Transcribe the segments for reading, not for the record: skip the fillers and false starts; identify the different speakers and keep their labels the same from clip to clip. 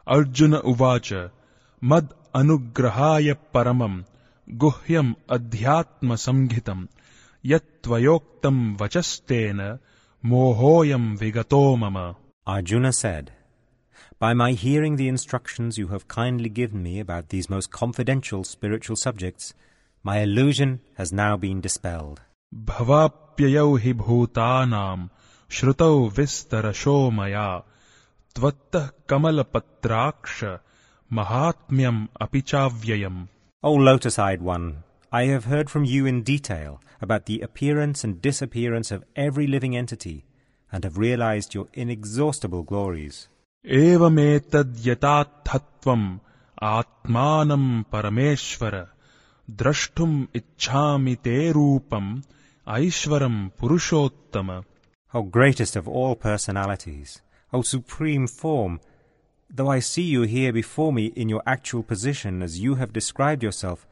Speaker 1: Arjuna uvacha mad anugrahaya paramam guhyam adhyatma samghitam yat tvayoktam vachastena mohoyam vigato mama.
Speaker 2: Arjuna said, "By my hearing the instructions you have kindly given me about these most confidential spiritual subjects, my illusion has now been dispelled."
Speaker 1: Bhavapyayau hi bhutanam shrutau vistarasho maya tvattah kamalapatraksha mahatmyam apichavyayam.
Speaker 2: O lotus-eyed one, I have heard from you in detail about the appearance and disappearance of every living entity, and have realized your inexhaustible glories.
Speaker 1: Evametad yatathatvam atmanam parameshvara drashtum ichhami te rupam aishvaram purushottama.
Speaker 2: O greatest of all personalities, O supreme form, though I see you here before me in your actual position as you have described yourself,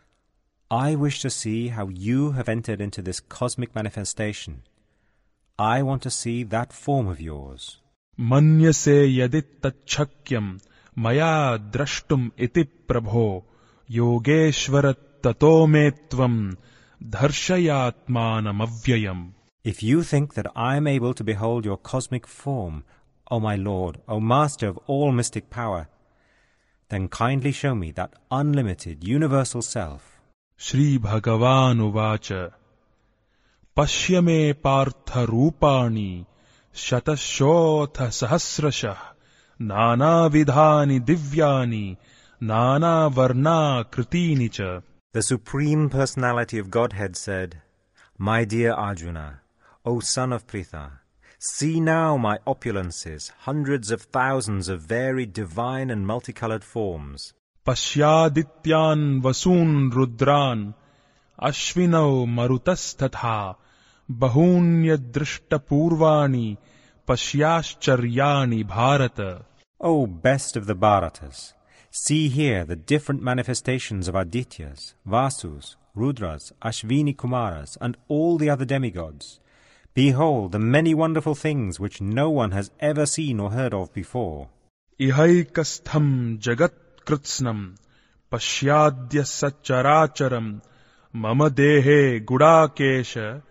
Speaker 2: I wish to see how you have entered into this cosmic manifestation. I want to see that form of yours.
Speaker 1: Manyase yadit tachakyam maya drashtum iti prabho yogeshvara tato me tvam dharshayatmanam avyayam.
Speaker 2: If you think that I am able to behold your cosmic form, O my Lord, O Master of all mystic power, then kindly show me that unlimited universal self.
Speaker 1: Shri Bhagavan uvacha Pashya me partha rupani shatashotha sahasrashah nana vidhani divyani nana varna kritini cha.
Speaker 2: The Supreme Personality of Godhead said, "My dear Arjuna, O son of Pritha, see now my opulences, hundreds of thousands of varied divine and multicolored forms.
Speaker 1: Pashyadityan vasun rudran ashvinau marutas bahunya drishta purvani pashyascharyani bharata."
Speaker 2: O best of the Bharatas, see here the different manifestations of Adityas, Vasus, Rudras, Ashvini Kumaras, and all the other demigods. Behold the many wonderful things which no one has ever seen or heard of before.
Speaker 1: Ihaikastham jagat krutsnam pashyadya sacharacharam mama dehe gudakesha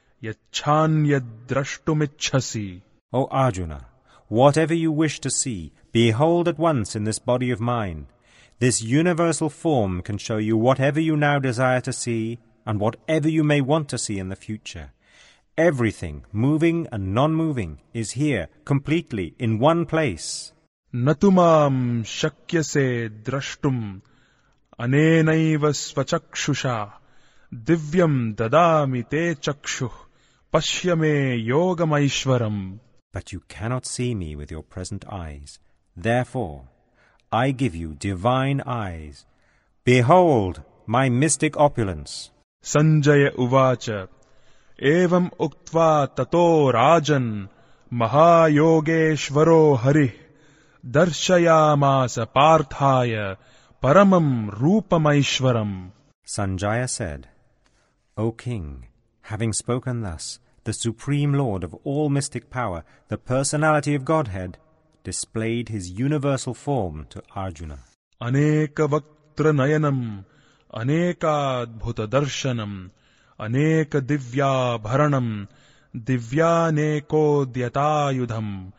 Speaker 1: yachhanyadrashtumichhasi.
Speaker 2: O Arjuna, whatever you wish to see, behold at once in this body of mine. This universal form can show you whatever you now desire to see, and whatever you may want to see in the future. Everything, moving and non-moving, is here, completely, in one place.
Speaker 1: Natumam shakyase drashtum anenaiva svachakshusha divyam dadami te chakshuh pashyame yogamaishvaram.
Speaker 2: But you cannot see me with your present eyes. Therefore, I give you divine eyes. Behold my mystic opulence.
Speaker 1: Sanjaya uvacha evam uktva tato rajan mahayogeshvaro harih darshayamasa parthaya paramam rupamaishvaram.
Speaker 2: Sanjaya said, O king, having spoken thus, the Supreme Lord of all mystic power, the personality of Godhead, displayed his universal form to Arjuna.
Speaker 1: Aneka vaktra nayanam anekadbhuta darshanam aneka divya bharanam divyaneko dyatayudham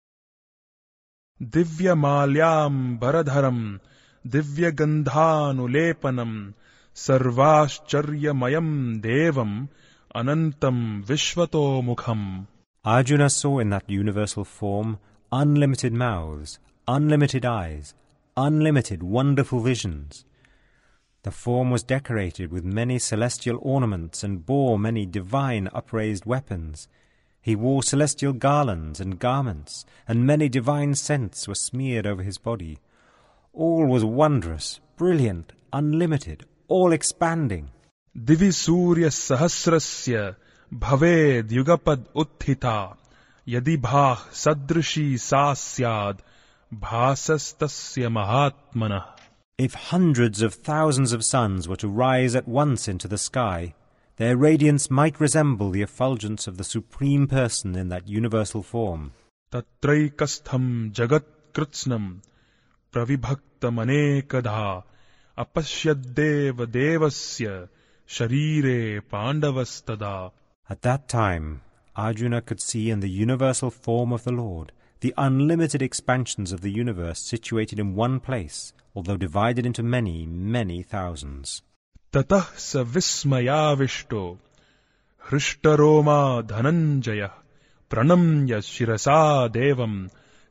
Speaker 1: divya malyam bharadharam divya gandhanulepanam sarvascharyamayam devam anantam vishvato mukham.
Speaker 2: Arjuna saw in that universal form unlimited mouths, unlimited eyes, unlimited wonderful visions. The form was decorated with many celestial ornaments and bore many divine upraised weapons. He wore celestial garlands and garments, and many divine scents were smeared over his body. All was wondrous, brilliant, unlimited, all-expanding.
Speaker 1: Divi surya sahasrasya bhaved yugapad utthita yadi bhah sadrishi sasyad bhasastasya mahatmanah.
Speaker 2: If hundreds of thousands of suns were to rise at once into the sky, their radiance might resemble the effulgence of the Supreme Person in that universal form.
Speaker 1: Tatraikastham jagat krutsnam pravibhaktamanekadha apashyaddev devasya sharire pandavastada.
Speaker 2: At that time, Arjuna could see in the universal form of the Lord the unlimited expansions of the universe situated in one place, although divided into many, many thousands.
Speaker 1: Tatah sa vismayavishto hristaroma dhananjaya pranamya shirasa devam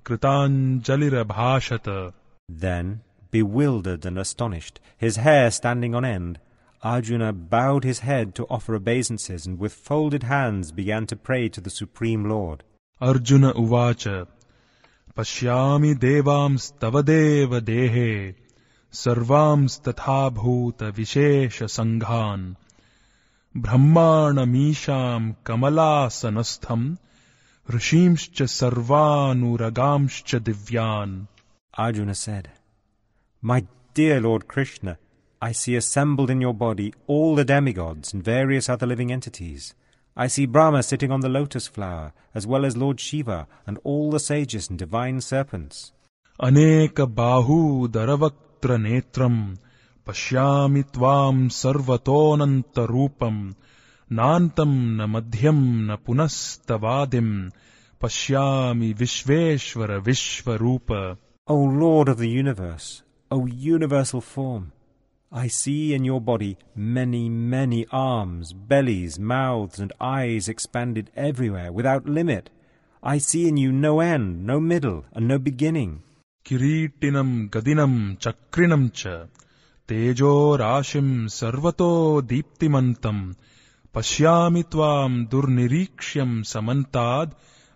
Speaker 1: kritanjalirabhashata.
Speaker 2: Then, bewildered and astonished, his hair standing on end, Arjuna bowed his head to offer obeisances and with folded hands began to pray to the Supreme Lord.
Speaker 1: Arjuna uvacha pashyami devams tavadeva dehe sarvams tatha bhuta vishesha sanghan brahmana misham kamalasanastham rishimscha sarvanuragamscha divyan.
Speaker 2: Arjuna said, "My dear Lord Krishna, I see assembled in your body all the demigods and various other living entities. I see Brahma sitting on the lotus flower, as well as Lord Shiva and all the sages and divine serpents.
Speaker 1: Aneka bahu daravaktra netram pashyami tvam sarvatonanta rupam nantam na madhyam na punastavadim pashyami vishveshvara vishvarupa."
Speaker 2: O Lord of the universe, O universal form, I see in your body many, many arms, bellies, mouths, and eyes expanded everywhere, without limit. I see in you no end, no middle, and no beginning.
Speaker 1: Kiritinam gadinam chakrinam cha tejo rashim sarvato deeptimantam pashyami tvam durnirikshyam samantad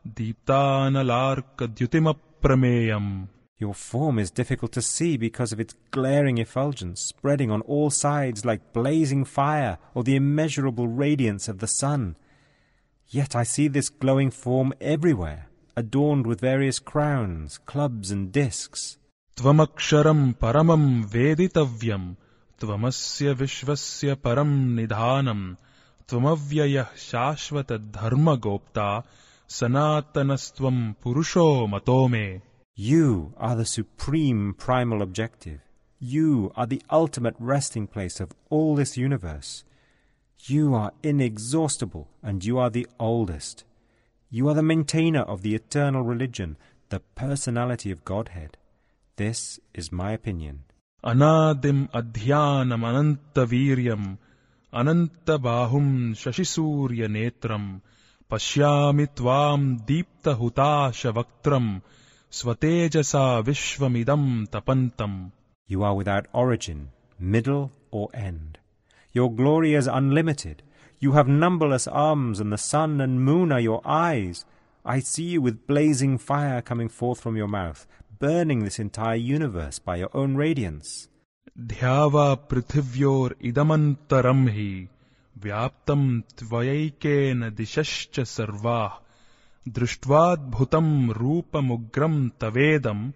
Speaker 1: deeptanalarka dyutimaprameyam.
Speaker 2: Your form is difficult to see because of its glaring effulgence, spreading on all sides like blazing fire or the immeasurable radiance of the sun. Yet I see this glowing form everywhere, adorned with various crowns, clubs and discs.
Speaker 1: Tvamaksharam paramam veditavyam tvamasya vishvasya param nidhanam tvamavyayah shashvata dharma gopta sanatanastvam purusho matome.
Speaker 2: You are the supreme primal objective. You are the ultimate resting place of all this universe. You are inexhaustible, and you are the oldest. You are the maintainer of the eternal religion, the personality of Godhead. This is my opinion.
Speaker 1: Anadim adhyanam ananta viryam ananta bahum shashisurya netram pashyami tvam deepta hutasha vaktram Svatejasa vishvamidam tapantam.
Speaker 2: You are without origin, middle, or end. Your glory is unlimited. You have numberless arms, and the sun and moon are your eyes. I see you with blazing fire coming forth from your mouth, burning this entire universe by your own radiance.
Speaker 1: Dhyava prithivyor idamantaram hi vyaptam tvayaikena dishascha sarvah Drishtvad bhutam rupamugram tavedam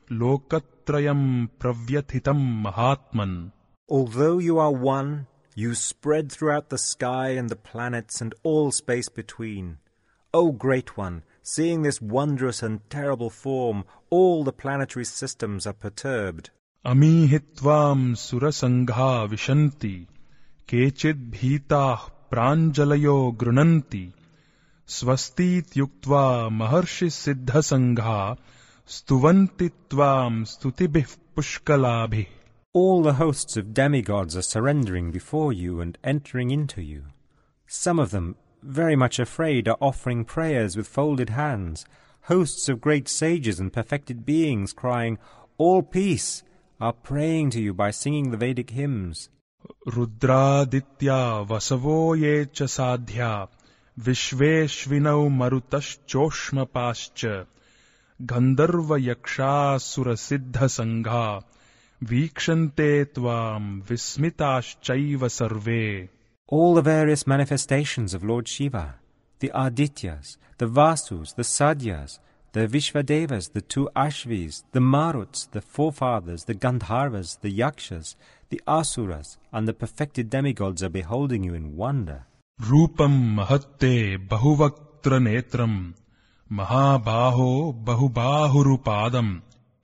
Speaker 1: lokatrayam pravyathitam mahatman.
Speaker 2: Although you are one, you spread throughout the sky and the planets and all space between. O Great One, seeing this wondrous and terrible form, all the planetary systems are perturbed.
Speaker 1: Amihitvam surasangha vishanti kechid bhitah pranjalayo grunanti Svastit yuktva maharshi siddha sangha stuvanti tvam stutibih pushkalabhi.
Speaker 2: All the hosts of demigods are surrendering before you and entering into you. Some of them, very much afraid, are offering prayers with folded hands. Hosts of great sages and perfected beings crying, "All peace," are praying to you by singing the Vedic hymns.
Speaker 1: Rudraditya vasavo yecha sadhya Vishveshvinau marutash-choshma pascha Gandharva yaksha-sura siddha sangha Vikshante tvam vismitash-chaiva sarve.
Speaker 2: All the various manifestations of Lord Shiva, the Adityas, the Vasus, the Sadyas, the Vishvadevas, the two Ashvis, the Maruts, the forefathers, the Gandharvas, the Yakshas, the Asuras, and the perfected demigods are beholding you in wonder.
Speaker 1: Rupam mahatte bahuvaktra netram Mahabaho bahubahurupadam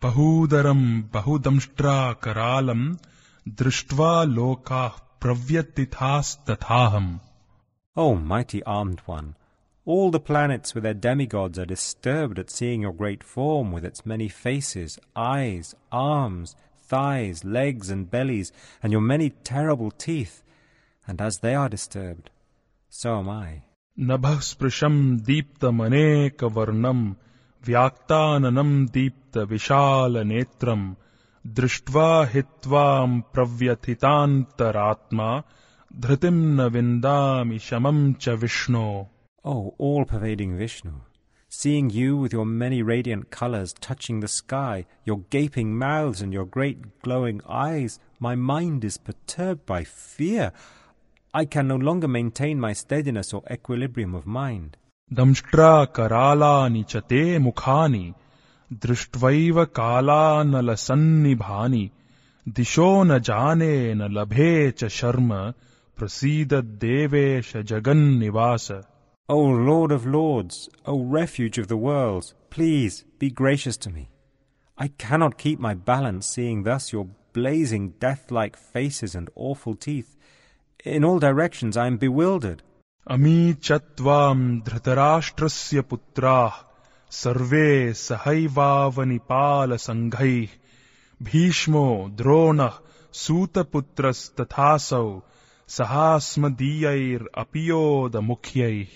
Speaker 1: Bahudaram bahudamshtra karalam drishtva lokah pravyatithas tathaham.
Speaker 2: O mighty armed one, all the planets with their demigods are disturbed at seeing your great form with its many faces, eyes, arms, thighs, legs and bellies, and your many terrible teeth. And as they are disturbed, so am I.
Speaker 1: Nabhah sprisham deepta maneka varnam vyaktananam deepta vishala netram drishtva hitvam pravyathitantaratma dhritim na vindami shamam cha Vishnu.
Speaker 2: O all-pervading Vishnu, seeing you with your many radiant colors touching the sky, your gaping mouths and your great glowing eyes, my mind is perturbed by fear. I can no longer maintain my steadiness or equilibrium of mind.
Speaker 1: Damshtra karalani chate mukhani dristvaiva kala nalasannibhani disho na jane na labhe cha sharma prasida devesha jagan nivasa.
Speaker 2: O Lord of Lords, O Refuge of the worlds, please be gracious to me. I cannot keep my balance seeing thus your blazing death-like faces and awful teeth. In all directions I am bewildered.
Speaker 1: Ami chatvam dhritarashtrasya putrah sarve sahaivavanipala sanghaih bhishmo dronah sutaputras tathasau sahasmadiyair apiyoda mukhyai.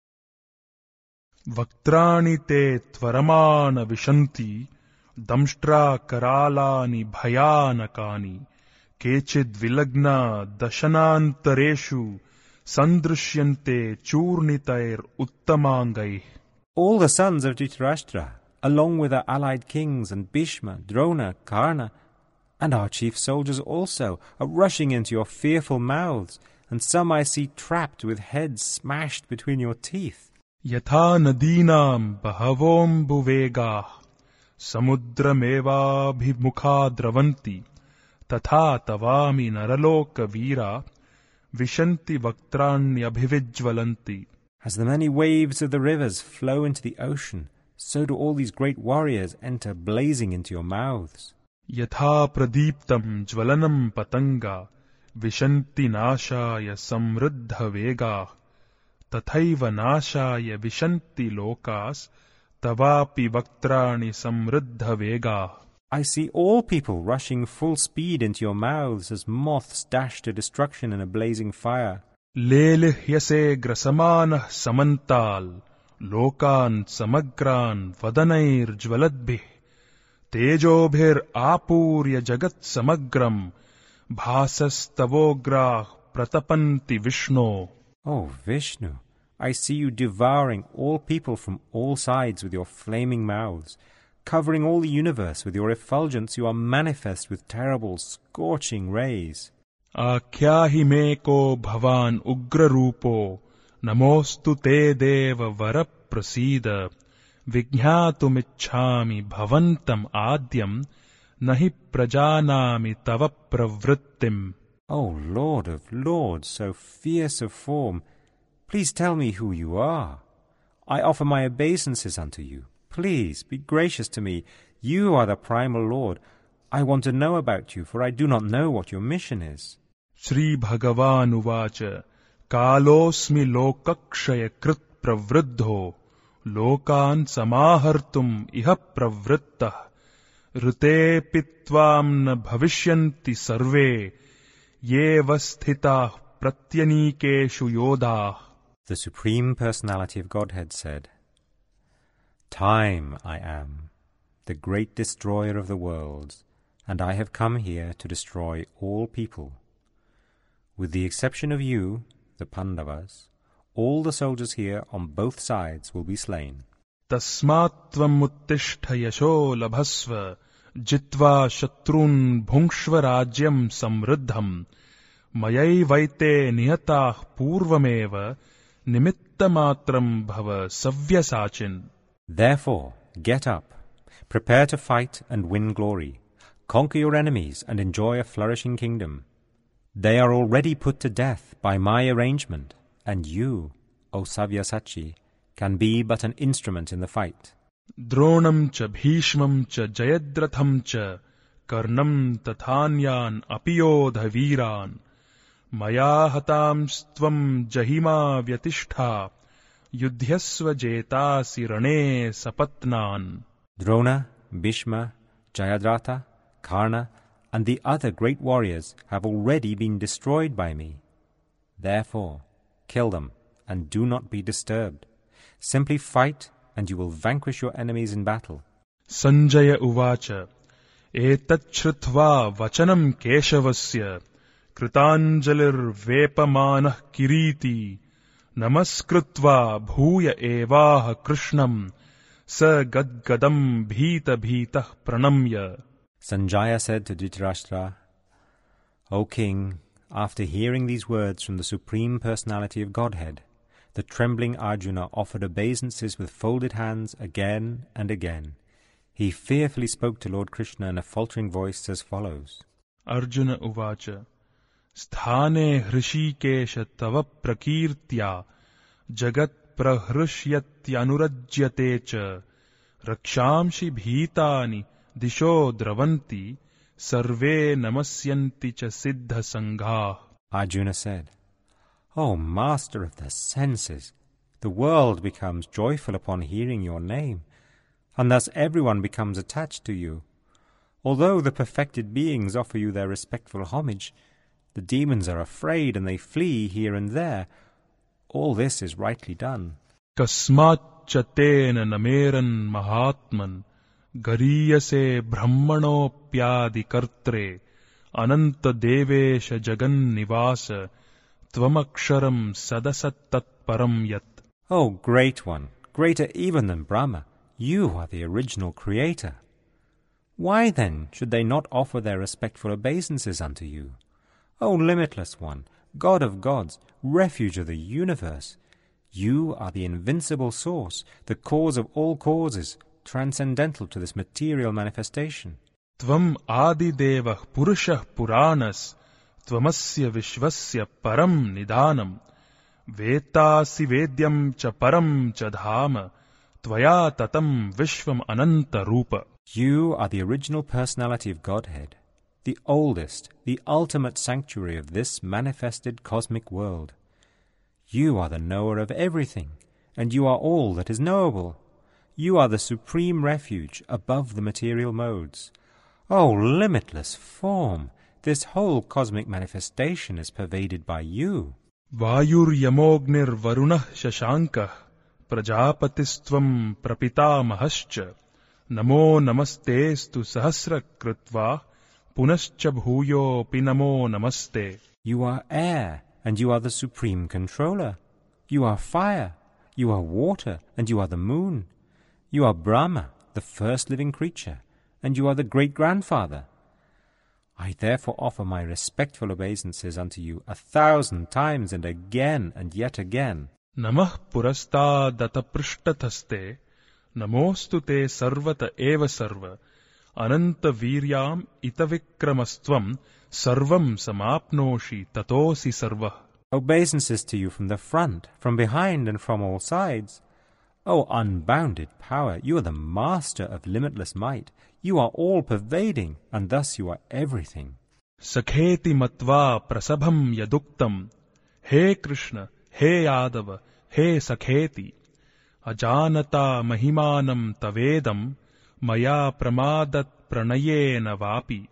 Speaker 1: Vaktrani te tvaramana vishanti damshtra karalani bhayanakani kechid vilagna dashanantareshu sandrishyante churnitair uttamangai.
Speaker 2: All the sons of Dhritarashtra, along with our allied kings and Bhishma, Drona, Karna, and our chief soldiers also, are rushing into your fearful mouths, and some I see trapped with heads smashed between your teeth.
Speaker 1: Yatha nadinam bahavom buvegah samudrameva bhimukha dravanti tatha tavami naraloka veera vishanti vaktranyabhivijvalanti.
Speaker 2: As the many waves of the rivers flow into the ocean, so do all these great warriors enter blazing into your mouths.
Speaker 1: Yatha pradiptam jvalanam patanga vishanti nashaya samriddha vegah tathaiva nashaya vishanti lokas tavapi vaktrani samriddha vegah.
Speaker 2: I see all people rushing full speed into your mouths as moths dash to destruction in a blazing fire.
Speaker 1: Lelihyase grasamanah samantal lokan samagran vadanair jvaladbih tejobhir apurya jagat samagram bhasastavograh pratapanti Vishnu.
Speaker 2: O Vishnu, I see you devouring all people from all sides with your flaming mouths. Covering all the universe with your effulgence, you are manifest with terrible, scorching rays.
Speaker 1: Akyahi meko bhavan ugra rupo namostu te deva varaprasida vignhatumichhami bhavantam adyam nahi prajanami tava pravrittim.
Speaker 2: O Lord of Lords, so fierce of form, please tell me who you are. I offer my obeisances unto you. Please be gracious to me. You are the primal Lord. I want to know about you, for I do not know what your mission is.
Speaker 1: Sri Bhagavan uvacha kalosmi lokakshaya krit pravriddho lokan samahartum iha pravrittah rute pitvam na bhavishyanti sarve ye vasthitah pratyanikeshu yodah.
Speaker 2: The Supreme Personality of Godhead said, Time I am, the great destroyer of the worlds, and I have come here to destroy all people. With the exception of you, the Pandavas, all the soldiers here on both sides will be slain.
Speaker 1: Tasmatvam uttishta yasho labhasva jitva shatrun bhungshva rajyam samriddham mayai vaite nihatah purvameva nimittamatram bhava savyasachin.
Speaker 2: Therefore, get up, prepare to fight and win glory, conquer your enemies and enjoy a flourishing kingdom. They are already put to death by my arrangement, and you, O Savyasachi, can be but an instrument in the fight.
Speaker 1: Dronam cha bhishmam cha jayadratham cha karnam tathanyan apiyodha viran maya hatamstvam jahima vyatishta yudhyasva jetasi rane sapatnan.
Speaker 2: Drona, Bhishma, Jayadratha, Karna, and the other great warriors have already been destroyed by me. Therefore, kill them, and do not be disturbed. Simply fight, and you will vanquish your enemies in battle.
Speaker 1: Sanjaya uvacha etat shrutva vachanam keshavasya kritanjalir vepamanah kiriti namaskritva bhuya evaha krishnam sa gadgadam bhita bhitah pranamya.
Speaker 2: Sanjaya said to Dhritarashtra, O king, after hearing these words from the Supreme Personality of Godhead, the trembling Arjuna offered obeisances with folded hands again and again. He fearfully spoke to Lord Krishna in a faltering voice as follows.
Speaker 1: Arjuna uvacha sthane hrishikesha tava prakirtya jagat prahrushyatyanurajyate cha rakshamshi bhitani disho dravanti sarve namasyanti cha siddha sangha.
Speaker 2: Arjuna said, O master of the senses, the world becomes joyful upon hearing your name, and thus everyone becomes attached to you. Although the perfected beings offer you their respectful homage, the demons are afraid and they flee here and there. All this is rightly done.
Speaker 1: Kasmat chatena nameran mahatman gariyase brahmanopyadi kartre ananta devesha jagan nivasa tvamaksharam sadasat param yat.
Speaker 2: O great one, greater even than Brahma, you are the original creator. Why then should they not offer their respectful obeisances unto you? O limitless one, God of gods, refuge of the universe, you are the invincible source, the cause of all causes, transcendental to this material manifestation.
Speaker 1: Tvam adi devah purushah puranas tvamasya vishvasya param nidhanam vetasi vedyam cha param cha dhama tvaya tatam vishvam ananta rupa.
Speaker 2: You are the original personality of Godhead, the oldest, the ultimate sanctuary of this manifested cosmic world. You are the knower of everything, and you are all that is knowable. You are the supreme refuge above the material modes. O limitless form, this whole cosmic manifestation is pervaded by you.
Speaker 1: Vayur yamognir varunah shashankah prajapatistvam prapitamahascha namo namastestu sahasra kritva punascha bhuyo pinamo namaste.
Speaker 2: You are air, and you are the supreme controller. You are fire, you are water, and you are the moon. You are Brahma, the first living creature, and you are the great-grandfather. I therefore offer my respectful obeisances unto you 1,000 times and again and yet again.
Speaker 1: Namah purasta data prishtataste namostu te sarvata eva sarva ananta viryam itavikramastvam sarvam samapnoshi tatosi sarva.
Speaker 2: Obeisances to you from the front, from behind, and from all sides. O unbounded power, you are the master of limitless might. You are all-pervading, and thus you are everything.
Speaker 1: Sakheti matva prasabham yaduktam He Krishna, He Yadava, He Sakheti Ajanata mahimanam tavedam maya pramadat pranayena vapi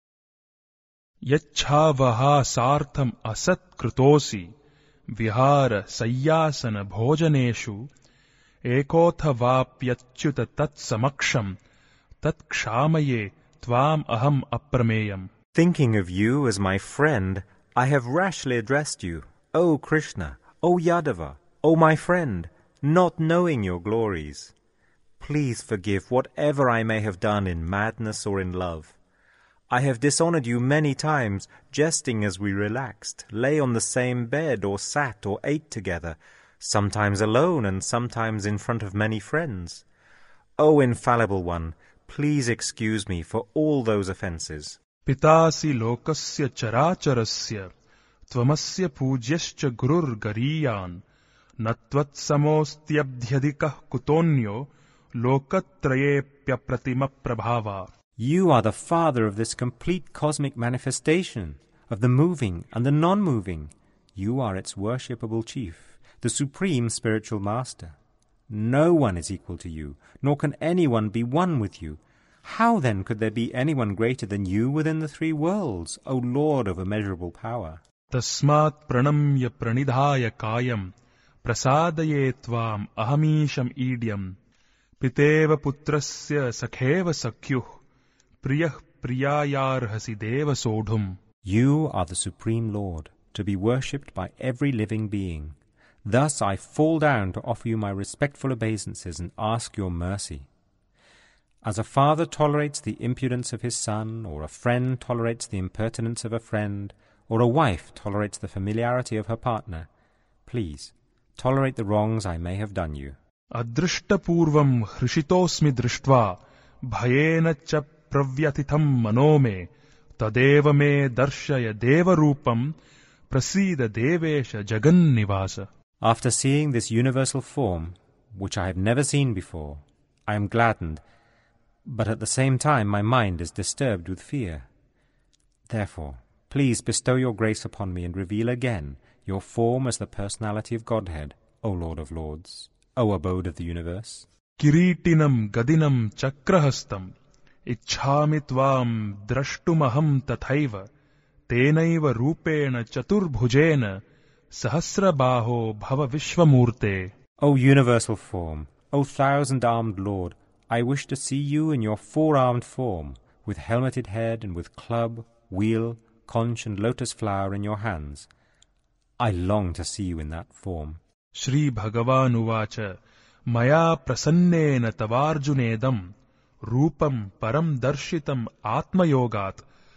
Speaker 1: Yachhavaha sartham asat krutosi vihara sayyasana bhojaneshu ekotha vapyachuta tat samaksham tat kshamaye tvam aham aprameyam.
Speaker 2: Thinking of you as my friend, I have rashly addressed you, O Krishna, O Yadava, O my friend, not knowing your glories. Please forgive whatever I may have done in madness or in love. I have dishonored you many times, jesting as we relaxed, lay on the same bed, or sat or ate together, sometimes alone and sometimes in front of many friends. O infallible one, please excuse me for all those offences.
Speaker 1: Pitasi lokasya characharasya tvamasya pujaschya gurur gariyan natvat samostyabdhyadikah kutonyo lokatrayepyapratima
Speaker 2: You are the Father of this complete cosmic manifestation, of the moving and the non-moving. You are its worshipable chief, the supreme spiritual master. No one is equal to you, nor can anyone be one with you. How then could there be anyone greater than you within the three worlds, O Lord of immeasurable power?
Speaker 1: Tasmat pranamya pranidhaya kayam prasadaye tvam ahamisham idyam piteva putrasya sakheva sakyuh priyah priyayarhasi deva sodhum.
Speaker 2: You are the Supreme Lord, to be worshipped by every living being. Thus I fall down to offer you my respectful obeisances and ask your mercy. As a father tolerates the impudence of his son, or a friend tolerates the impertinence of a friend, or a wife tolerates the familiarity of her partner, please, tolerate the wrongs I may have done you.
Speaker 1: Adrishtapurvam hrishitosmi drishtva bhayena cha pravyatitham manome tadeva me darshaya deva rupam prasida devesha jagan nivasa.
Speaker 2: After seeing this universal form, which I have never seen before, I am gladdened, but at the same time my mind is disturbed with fear. Therefore, please bestow your grace upon me and reveal again your form as the personality of Godhead, O Lord of Lords, O abode of the universe.
Speaker 1: Kiritinam gadinam chakrahastam ichhami tvam drashtumaham tathaiva tenaiva rupena chaturbhujena sahasrabaho bhava vishvamurte.
Speaker 2: O universal form, O thousand-armed Lord, I wish to see you in your four-armed form, with helmeted head and with club, wheel, conch and lotus flower in your hands. I long to see you in that form.
Speaker 1: Shri Bhagavan uvacha maya prasannena tavarjunedam rupam param darshitam atmayogat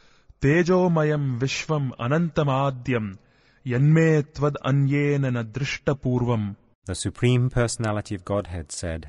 Speaker 1: tejomayam vishvam anantamadyam yanme tvad anyena na drishtapurvam.
Speaker 2: The Supreme Personality of Godhead said,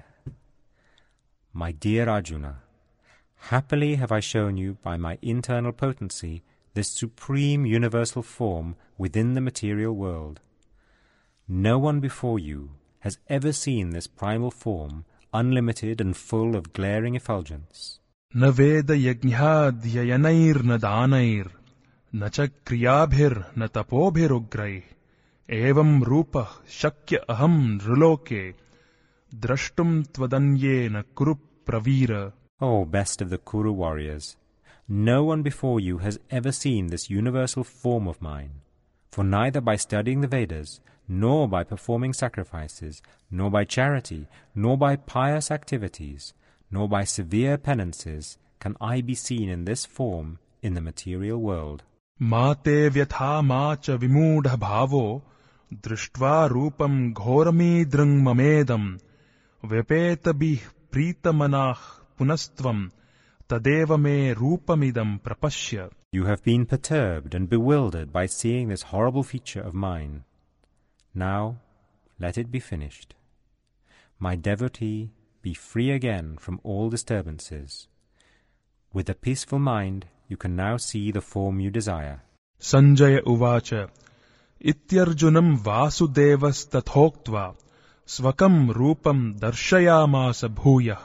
Speaker 2: My dear Arjuna, happily have I shown you by my internal potency this supreme universal form within the material world. No one before you has ever seen this primal form, unlimited and full of glaring effulgence.
Speaker 1: Na veda yajnadhyayanair na danair na cha kriyabhir na tapobhirugraih evam rupa shakya aham nruloke drashtum tvadanyena kuru pravira.
Speaker 2: O best of the Kuru warriors, no one before you has ever seen this universal form of mine, for neither by studying the Vedas, nor by performing sacrifices, nor by charity, nor by pious activities, nor by severe penances can I be seen in this form in the material world.
Speaker 1: Mate vyatha macha vimudha bhavo drishtva rupam ghoramidrang mamedam vipeta pritamanah punastvam tadeva me rupamidam prapashya.
Speaker 2: You have been perturbed and bewildered by seeing this horrible feature of mine. Now let it be finished. My devotee, be free again from all disturbances. With a peaceful mind, you can now see the form you desire.
Speaker 1: Sanjaya uvacha ityarjunam vasudevas tathoktva svakam rupam darshayamasa bhuyah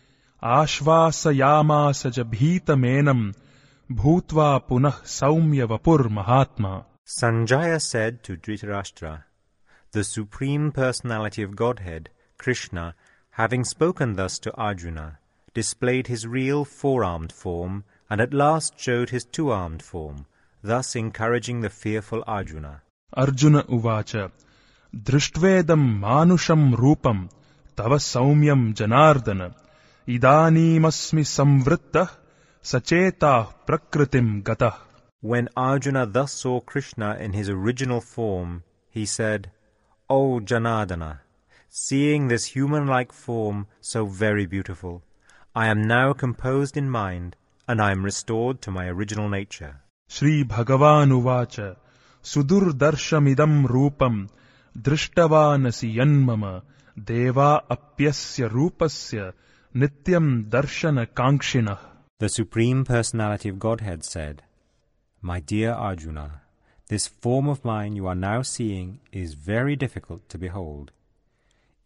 Speaker 1: ashvasayamasa ja bhitamenam bhutva punah saumya vapur mahatma.
Speaker 2: Sanjaya said to Dhritarashtra, The Supreme Personality of Godhead, Krishna, having spoken thus to Arjuna, displayed his real four-armed form and at last showed his two-armed form, thus encouraging the fearful Arjuna.
Speaker 1: Arjuna uvacha drishtvedam manusham rupam tava saumyam janardana idanimasmi samvrittah sachetah prakritim gatah.
Speaker 2: When Arjuna thus saw Krishna in his original form, he said, O Janardana, seeing this human-like form so very beautiful, I am now composed in mind, and I am restored to my original nature.
Speaker 1: Shri Bhagavan uvacha sudur darshamidam rupam drishtavanasi yanmama deva apyasya rupasya nityam darshana kankshina.
Speaker 2: The Supreme Personality of Godhead said, My dear Arjuna, this form of mine you are now seeing is very difficult to behold.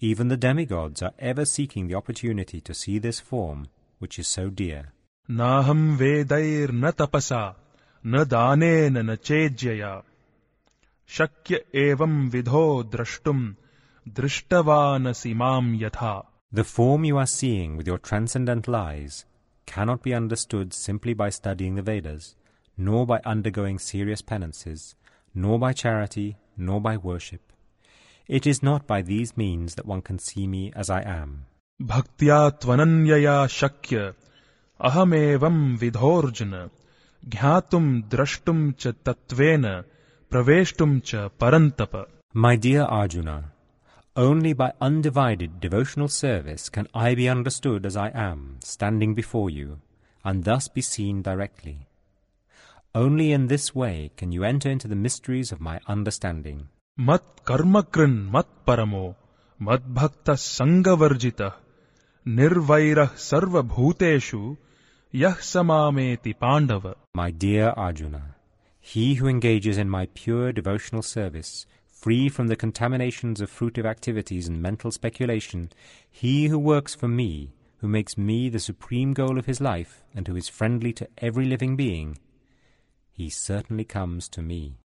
Speaker 2: Even the demigods are ever seeking the opportunity to see this form, which is so dear.
Speaker 1: Naham vedair na tapasa, na danena na chejyaya. Shakya evam vidho drashtum, drishtavana simam yatha.
Speaker 2: The form you are seeing with your transcendental eyes cannot be understood simply by studying the Vedas, nor by undergoing serious penances, nor by charity, nor by worship. It is not by these means that one can see me as I am.
Speaker 1: Bhaktya tvananyaya shakya, ahamevam vidhorjana, ghyatum drashtum cha tatvena, praveshtum cha parantapa.
Speaker 2: My dear Arjuna, only by undivided devotional service can I be understood as I am, standing before you, and thus be seen directly. Only in this way can you enter into the mysteries of my understanding.
Speaker 1: Mat karmakrin mat paramo, mat bhakta sangavarjita, nirvairah sarva bhuteshu, yah samameti pandava.
Speaker 2: My dear Arjuna, he who engages in my pure devotional service, free from the contaminations of fruitive activities and mental speculation, he who works for me, who makes me the supreme goal of his life, and who is friendly to every living being, he certainly comes to me.